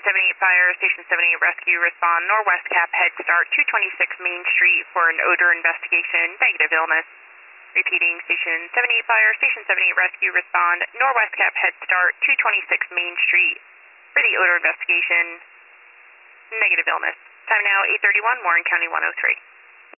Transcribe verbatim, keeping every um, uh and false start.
seventy-eight Fire, Station seventy-eight Rescue, respond Northwest Cap, Head Start, two twenty-six Main Street for an odor investigation, negative illness. Repeating, Station seventy-eight Fire, Station seventy-eight Rescue, respond Northwest Cap, Head Start, two twenty-six Main Street for the odor investigation, negative illness. Time now eight thirty-one, Warren County one oh three.